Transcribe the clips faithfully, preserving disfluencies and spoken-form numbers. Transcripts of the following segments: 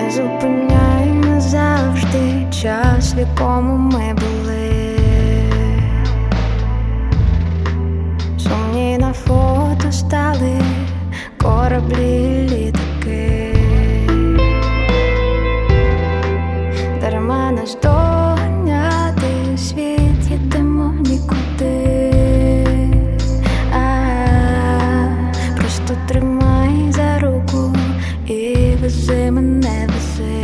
Не зупиняй назавжди час, в якому ми були. Сумні на фото стали кораблі, літаки. Дарма нас доганяти, світ їдемо нікуди. А, просто тримай за руку і вези мене, вези.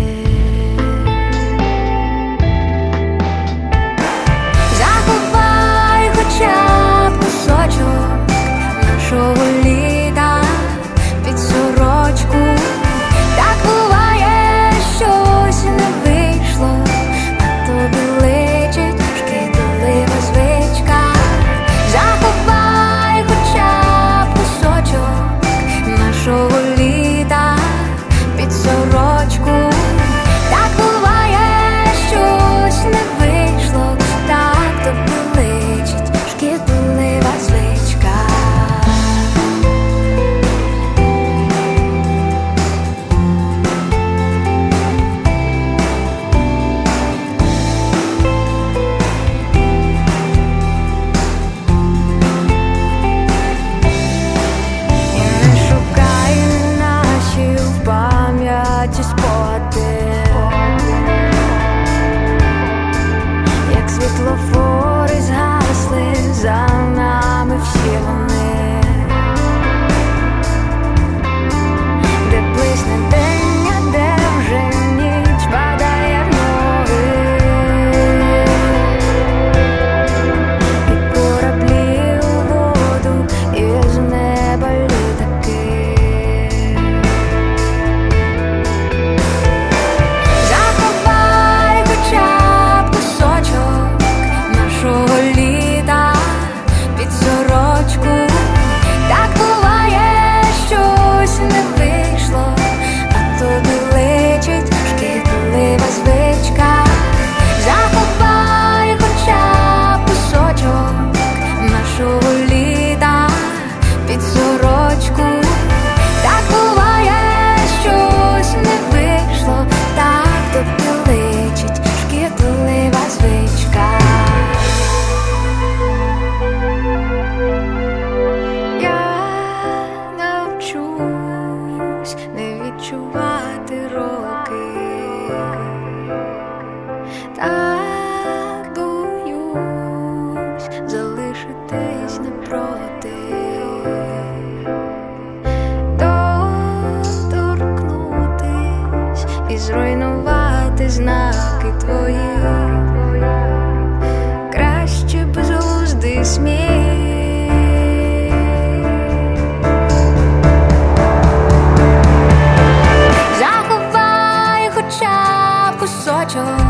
Заховай хоча б кусочок нашого літа під сорочку. Так буває, щось не вийшло, а тобі личить шкідлива звичка. Заховай хоча б кусочок нашого літа під сорочку. Так буває, щось не вийшло, так тобі личить шкідлива звичка. І не шукай наші в пам'яті спогади, як світлофори згасли, за нами всі вони, де блисне день, а де вже ніч падає в ноги. І кораблі у воду, і з неба літаки. Заховай хоча б кусочок нашого літа під сорочку. Так буває, щось не вийшло, а тобі личить шкідлива звичка. Заховай хоча б кусочок нашого літа під сорочку. Так буває, щось не вийшло, так тобі личить шкідлива звичка. Я навчусь не відчувати роки, так боюсь залишитись напроти. Доторкнутись і зруйнувати знаки твої. Краще безглуздий сміх. Заховай хоча б кусочок